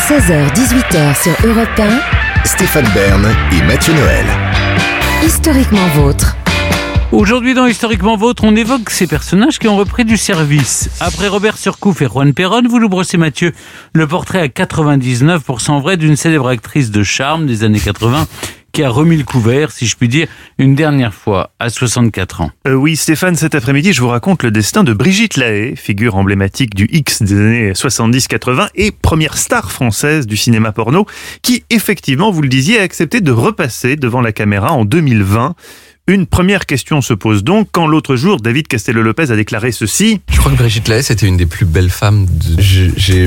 16h-18h sur Europe 1. Stéphane Bern et Mathieu Noël. Historiquement vôtre. Aujourd'hui dans Historiquement Vôtre, on évoque ces personnages qui ont repris du service. Après Robert Surcouf et Juan Perón, vous nous brossez, Mathieu, le portrait à 99% vrai d'une célèbre actrice de charme des années 80 qui a remis le couvert, si je puis dire, une dernière fois, à 64 ans. Oui, Stéphane, cet après-midi, je vous raconte le destin de Brigitte Lahaie, figure emblématique du X des années 70-80 et première star française du cinéma porno, qui, effectivement, vous le disiez, a accepté de repasser devant la caméra en 2020. Une première question se pose donc quand l'autre jour, David Castello-Lopez a déclaré ceci. Je crois que Brigitte Lahaie, c'était une des plus belles femmes. Je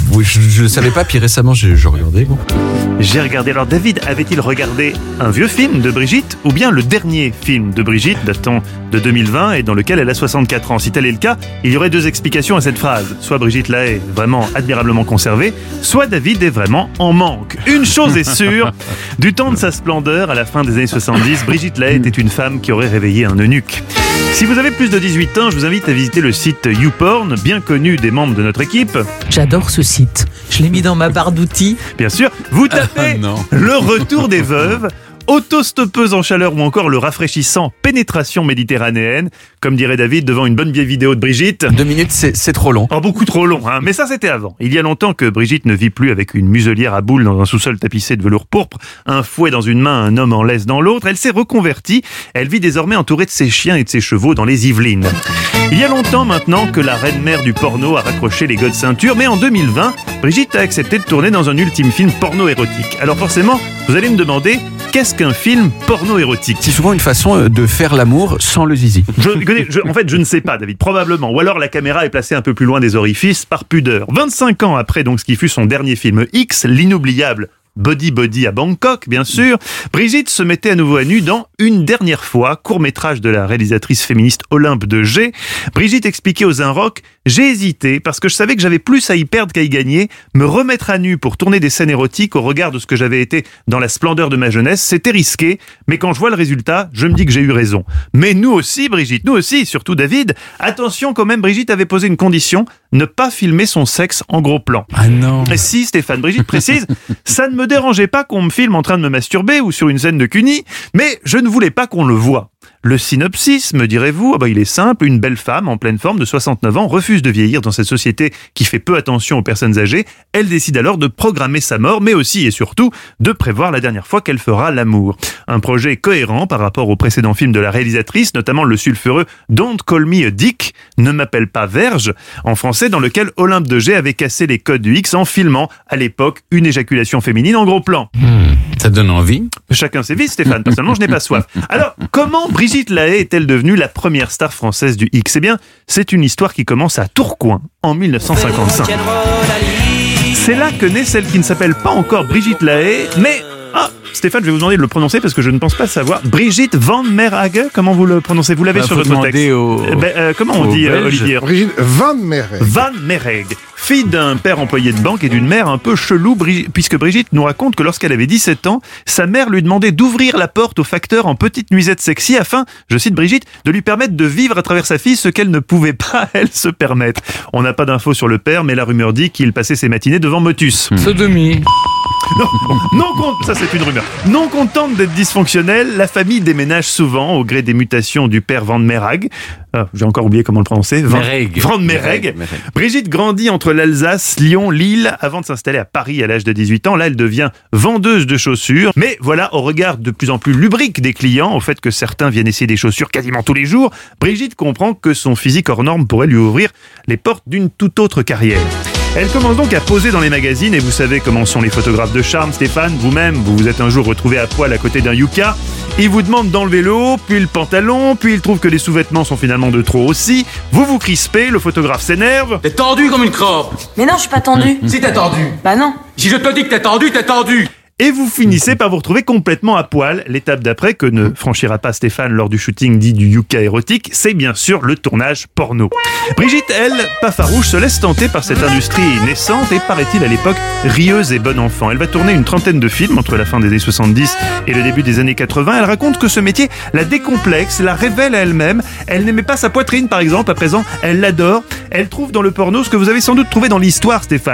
ne savais pas, puis récemment, je regardais. Bon. J'ai regardé. Alors David, avait-il regardé un vieux film de Brigitte ou bien le dernier film de Brigitte datant de 2020 et dans lequel elle a 64 ans? Si tel est le cas, il y aurait deux explications à cette phrase. Soit Brigitte Lahaie est vraiment admirablement conservée, soit David est vraiment en manque. Une chose est sûre, du temps de sa splendeur à la fin des années 70, Brigitte Lahaie était une femme qui aurait réveillé un eunuque. Si vous avez plus de 18 ans, je vous invite à visiter le site YouPorn, bien connu des membres de notre équipe. J'adore ce site. Je l'ai mis dans ma barre d'outils. Bien sûr, vous tapez le retour des veuves, autostoppeuse en chaleur ou encore le rafraîchissant pénétration méditerranéenne. Comme dirait David, devant une bonne vieille vidéo de Brigitte. 2 minutes, c'est trop long. Oh, beaucoup trop long, hein. Mais ça, c'était avant. Il y a longtemps que Brigitte ne vit plus avec une muselière à boules dans un sous-sol tapissé de velours pourpre, un fouet dans une main, un homme en laisse dans l'autre. Elle s'est reconvertie. Elle vit désormais entourée de ses chiens et de ses chevaux dans les Yvelines. Il y a longtemps maintenant que la reine-mère du porno a raccroché les goddes ceintures, mais en 2020, Brigitte a accepté de tourner dans un ultime film porno-érotique. Alors forcément, vous allez me demander, qu'est-ce qu'un film porno-érotique? C'est souvent une façon de faire l'amour sans le zizi. En fait, je ne sais pas, David, probablement. Ou alors la caméra est placée un peu plus loin des orifices par pudeur. 25 ans après donc ce qui fut son dernier film X, l'inoubliable Body à Bangkok, bien sûr, Brigitte se mettait à nouveau à nu dans Une dernière fois, court-métrage de la réalisatrice féministe Olympe de G. Brigitte expliquait aux Inrocks: j'ai hésité parce que je savais que j'avais plus à y perdre qu'à y gagner. Me remettre à nu pour tourner des scènes érotiques au regard de ce que j'avais été dans la splendeur de ma jeunesse, c'était risqué. Mais quand je vois le résultat, je me dis que j'ai eu raison. Mais nous aussi, Brigitte, nous aussi, surtout David. Attention quand même, Brigitte avait posé une condition: ne pas filmer son sexe en gros plan. Ah non. Et si, Stéphane, Brigitte précise, ça ne me dérangeait pas qu'on me filme en train de me masturber ou sur une scène de cuni, mais je ne voulais pas qu'on le voie. Le synopsis, me direz-vous, il est simple. Une belle femme en pleine forme de 69 ans refuse de vieillir dans cette société qui fait peu attention aux personnes âgées. Elle décide alors de programmer sa mort, mais aussi et surtout de prévoir la dernière fois qu'elle fera l'amour. Un projet cohérent par rapport au précédent film de la réalisatrice, notamment le sulfureux Don't Call Me a Dick, ne m'appelle pas Verge, en français, dans lequel Olympe de G avait cassé les codes du X en filmant, à l'époque, une éjaculation féminine en gros plan. Ça donne envie. Chacun ses vices, Stéphane. Personnellement, je n'ai pas soif. Alors, comment Brigitte Lahaie est-elle devenue la première star française du X? Eh bien, c'est une histoire qui commence à Tourcoing, en 1955. C'est là que naît celle qui ne s'appelle pas encore Brigitte Lahaie, mais... Stéphane, je vais vous demander de le prononcer parce que je ne pense pas savoir. Brigitte Van Merhage, comment vous le prononcez? Vous l'avez sur votre texte. Comment on dit, Olivier? Brigitte Van Merhage. Van Merhage, fille d'un père employé de banque et d'une mère un peu chelou, puisque Brigitte nous raconte que lorsqu'elle avait 17 ans, sa mère lui demandait d'ouvrir la porte au facteur en petite nuisette sexy afin, je cite Brigitte, de lui permettre de vivre à travers sa fille ce qu'elle ne pouvait pas, elle, se permettre. On n'a pas d'infos sur le père, mais la rumeur dit qu'il passait ses matinées devant Motus. Sodomie. Ça c'est une rumeur. Non contente d'être dysfonctionnelle, la famille déménage souvent au gré des mutations du père Van Merhage. J'ai encore oublié comment le prononcer. Van Merhage. Brigitte grandit entre l'Alsace, Lyon, Lille, avant de s'installer à Paris à l'âge de 18 ans. Là, elle devient vendeuse de chaussures. Mais voilà, au regard de plus en plus lubrique des clients, au fait que certains viennent essayer des chaussures quasiment tous les jours, Brigitte comprend que son physique hors norme pourrait lui ouvrir les portes d'une toute autre carrière. Elle commence donc à poser dans les magazines et vous savez comment sont les photographes de charme, Stéphane, vous-même, vous vous êtes un jour retrouvé à poil à côté d'un Yuka. Il vous demande d'enlever le haut, puis le pantalon, puis il trouve que les sous-vêtements sont finalement de trop aussi. Vous vous crispez, le photographe s'énerve. T'es tendu comme une crotte. Mais non, je suis pas tendu. Si t'es tendu. Bah non. Si je te dis que t'es tendu, t'es tendu. Et vous finissez par vous retrouver complètement à poil. L'étape d'après, que ne franchira pas Stéphane lors du shooting dit du Yuka érotique, c'est bien sûr le tournage porno. Brigitte, elle, pas farouche, se laisse tenter par cette industrie naissante et, paraît-il à l'époque, rieuse et bonne enfant. Elle va tourner une trentaine de films entre la fin des années 70 et le début des années 80. Elle raconte que ce métier la décomplexe, la révèle à elle-même. Elle n'aimait pas sa poitrine, par exemple. À présent, elle l'adore. Elle trouve dans le porno ce que vous avez sans doute trouvé dans l'histoire, Stéphane.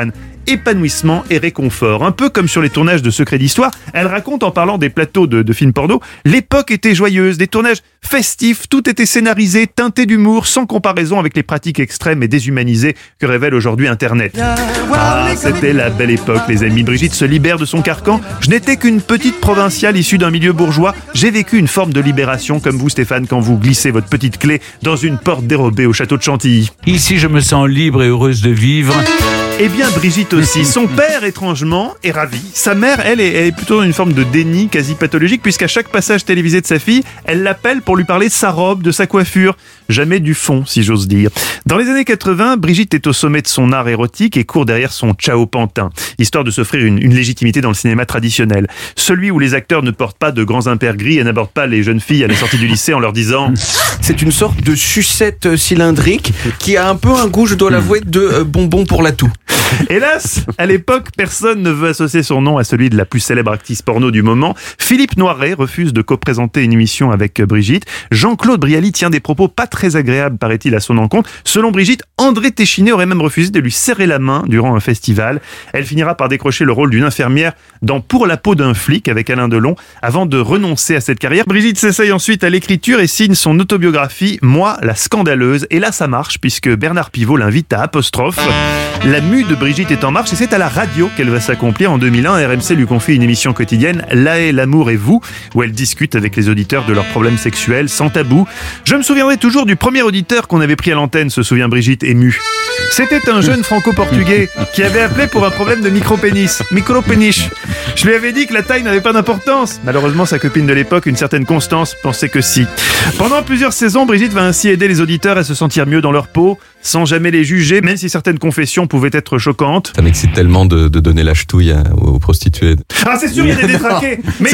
épanouissement et réconfort. Un peu comme sur les tournages de Secrets d'Histoire, elle raconte en parlant des plateaux de films porno, l'époque était joyeuse, des tournages festifs, tout était scénarisé, teinté d'humour, sans comparaison avec les pratiques extrêmes et déshumanisées que révèle aujourd'hui Internet. Ah, c'était la belle époque, les amis. Brigitte se libère de son carcan. Je n'étais qu'une petite provinciale issue d'un milieu bourgeois. J'ai vécu une forme de libération, comme vous, Stéphane, quand vous glissez votre petite clé dans une porte dérobée au château de Chantilly. Ici, je me sens libre et heureuse de vivre. Eh bien, Brigitte aussi. Son père, étrangement, est ravi. Sa mère, elle est plutôt dans une forme de déni quasi pathologique, puisqu'à chaque passage télévisé de sa fille, elle l'appelle pour lui parler de sa robe, de sa coiffure. Jamais du fond, si j'ose dire. Dans les années 80, Brigitte est au sommet de son art érotique et court derrière son Ciao Pantin, histoire de s'offrir une légitimité dans le cinéma traditionnel. Celui où les acteurs ne portent pas de grands impairs gris et n'abordent pas les jeunes filles à la sortie du lycée en leur disant « C'est une sorte de sucette cylindrique qui a un peu un goût, je dois l'avouer, de bonbon pour la toux. » Hélas, à l'époque, personne ne veut associer son nom à celui de la plus célèbre actrice porno du moment. Philippe Noiret refuse de co-présenter une émission avec Brigitte. Jean-Claude Brialy tient des propos pas très agréables, paraît-il, à son encontre. Selon Brigitte, André Téchiné aurait même refusé de lui serrer la main durant un festival. Elle finira par décrocher le rôle d'une infirmière dans Pour la peau d'un flic avec Alain Delon avant de renoncer à cette carrière. Brigitte s'essaye ensuite à l'écriture et signe son autobiographie Moi, la scandaleuse. Et là, ça marche puisque Bernard Pivot l'invite à Apostrophe. La mue de Brigitte est en marche et c'est à la radio qu'elle va s'accomplir. En 2001, RMC lui confie une émission quotidienne, La haie, l'amour et vous, où elle discute avec les auditeurs de leurs problèmes sexuels sans tabou. Je me souviendrai toujours du premier auditeur qu'on avait pris à l'antenne, se souvient Brigitte, émue. C'était un jeune franco-portugais qui avait appelé pour un problème de micro-pénis. Micro-péniche. Je lui avais dit que la taille n'avait pas d'importance. Malheureusement, sa copine de l'époque, une certaine Constance, pensait que si. Pendant plusieurs saisons, Brigitte va ainsi aider les auditeurs à se sentir mieux dans leur peau, sans jamais les juger, même si certaines confessions pouvaient être choquantes. Ça m'excite tellement de donner la ch'touille aux prostituées. Ah, c'est sûr, il y a des détraqués, mais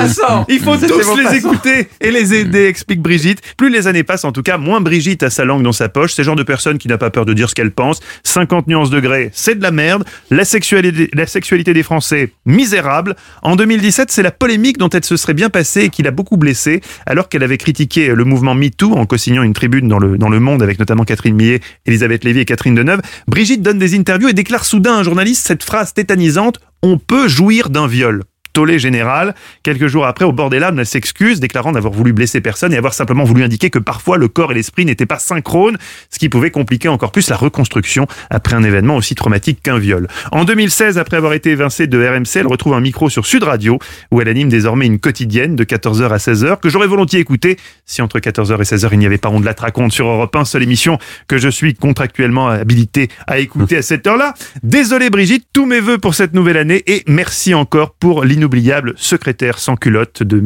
il faut tous les écouter et les aider, explique Brigitte. Plus les années passent, en tout cas, moins Brigitte a sa langue dans sa poche. C'est le genre de personne qui n'a pas peur de dire ce qu'elle pense. 50 nuances degrés, c'est de la merde. La sexualité des Français, misérable. En 2017, c'est la polémique dont elle se serait bien passée et qui l'a beaucoup blessée, alors qu'elle avait critiqué le mouvement MeToo en co-signant une tribune dans le Monde avec notamment Catherine Millet, Elisabeth Lévy et Catherine Deneuve. Brigitte donne des interviews et déclare soudain à un journaliste cette phrase tétanisante « On peut jouir d'un viol ». Tollé général. Quelques jours après, au bord des larmes, elle s'excuse, déclarant n'avoir voulu blesser personne et avoir simplement voulu indiquer que parfois le corps et l'esprit n'étaient pas synchrones, ce qui pouvait compliquer encore plus la reconstruction après un événement aussi traumatique qu'un viol. En 2016, après avoir été évincée de RMC, elle retrouve un micro sur Sud Radio, où elle anime désormais une quotidienne de 14h à 16h, que j'aurais volontiers écouté si entre 14h et 16h il n'y avait pas On de la raconte sur Europe 1, seule émission que je suis contractuellement habilité à écouter à cette heure-là. Désolé Brigitte, tous mes vœux pour cette nouvelle année et merci encore pour l'inoubliable Secrétaire sans culotte de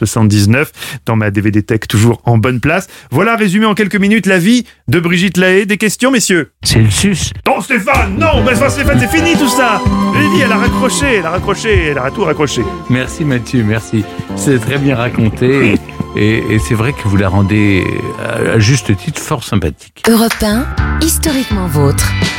1979 dans ma DVD Tech toujours en bonne place. Voilà résumé en quelques minutes la vie de Brigitte Lahaie. Des questions, messieurs? C'est le sus. Non Stéphane, non, Stéphane, c'est fini tout ça. Je l'ai dit, elle a tout raccroché. Merci Mathieu, merci. C'est très bien raconté et c'est vrai que vous la rendez à juste titre fort sympathique. Europe 1, historiquement vôtre.